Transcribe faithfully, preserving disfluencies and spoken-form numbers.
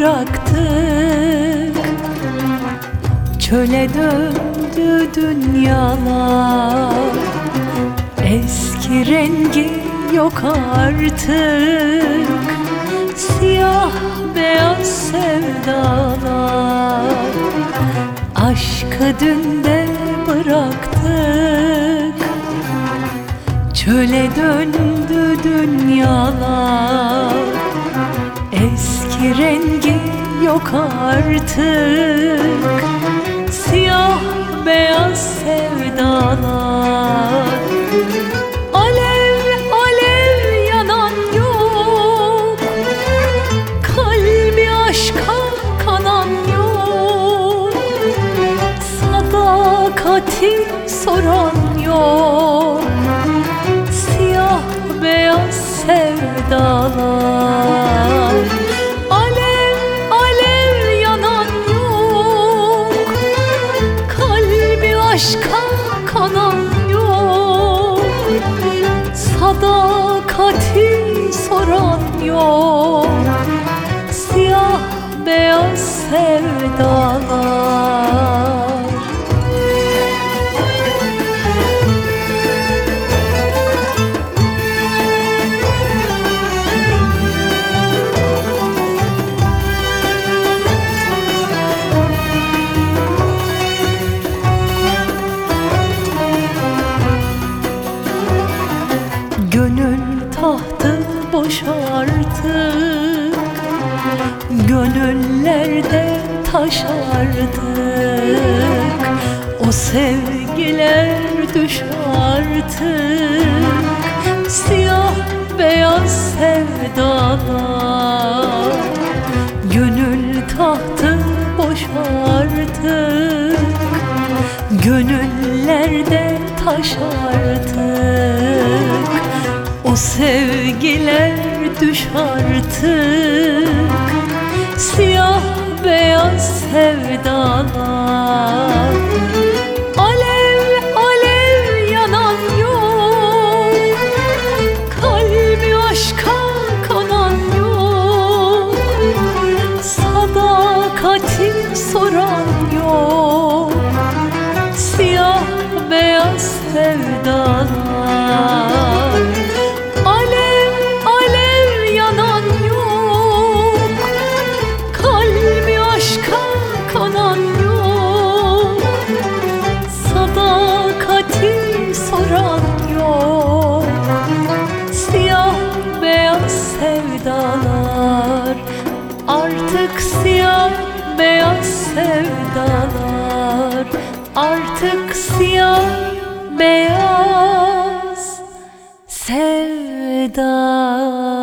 bıraktık. Çöle döndü dünyalar, eski rengi yok artık. Siyah beyaz sevdalar, aşkı dünde bıraktık. Çöle döndü dünyalar, eski rengi yok artık. Siyah beyaz sevdalar, alev alev yanan yok, kalbi aşka kanan yok, sadakati soran yok. Siyah beyaz sevdalar, alev alev yanan yok, kalbi aşka kanan yok, sadakati soran yok. Siyah beyaz sevdalar. Gönül tahtı boş artık, gönüllerde taş artık. O sevgiler düş artık. Siyah beyaz sevdalar, gönül tahtı boş artık, gönüllerde taş artık. O sevgiler düş artık. Siyah beyaz sevdalar, alev alev yanan yok, kalbi aşka kanan yok, sadakati soran yok. Siyah beyaz sevdalar, alev alev yanan yok, kalbi aşka kanan yok, sadakati soran yok. Siyah beyaz sevdalar, artık siyah beyaz sevdalar, artık siyah beyaz sevdalar.